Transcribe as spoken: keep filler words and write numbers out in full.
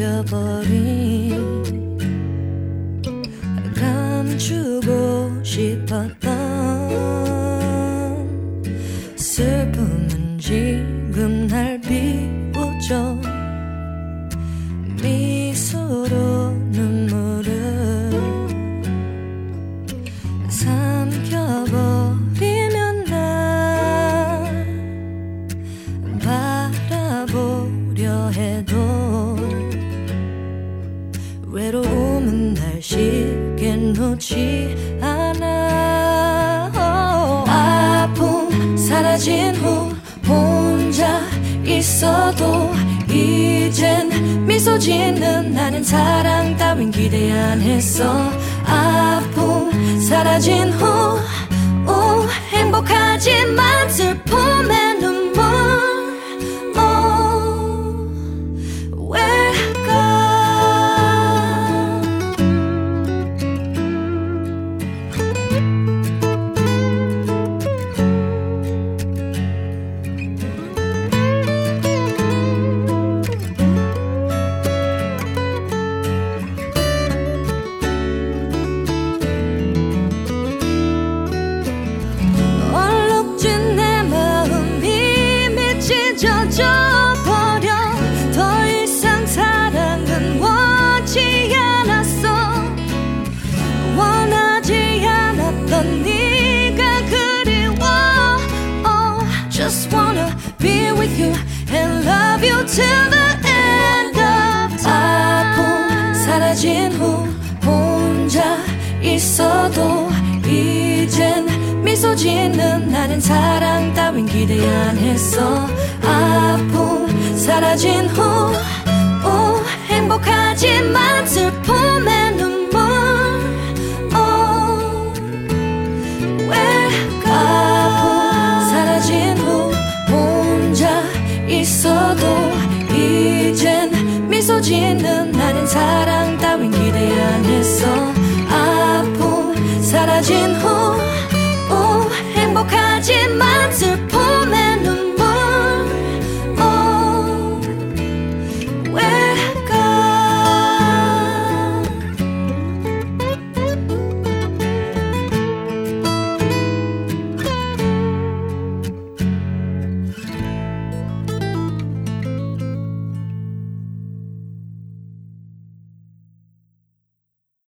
삼켜버린 감추고 싶었던 슬픔은 지금 날 비웃죠. 미소로 눈물을 삼켜버리면 날 바라보려 해도 외로움은 날 쉽게 놓지 않아. oh. 아픔 사라진 후 혼자 있어도 이젠 미소 짓는 나는 사랑 따윈 기대 안 했어. 아픔 사라진 후 오, 행복하지만 슬픔의 눈물 오, 왜일까. 젖어버려 더 이상 사랑은 원치 않았어. 원하지 않았던 네가 그리워. oh, Just wanna be with you and love you till the end of time. 아픔 사라진 후 혼자 있어도 이젠 미소 짓는 나는 사랑 따윈 기대 안 했어. 아픔 사라진 후 오, 행복하지만 슬픔의 눈물 오, 왜일까. 아픔 사라진 후 혼자 있어도 이젠 미소 짓는 나는 사랑 따윈 기대 안 했어. 아픔 사라진 후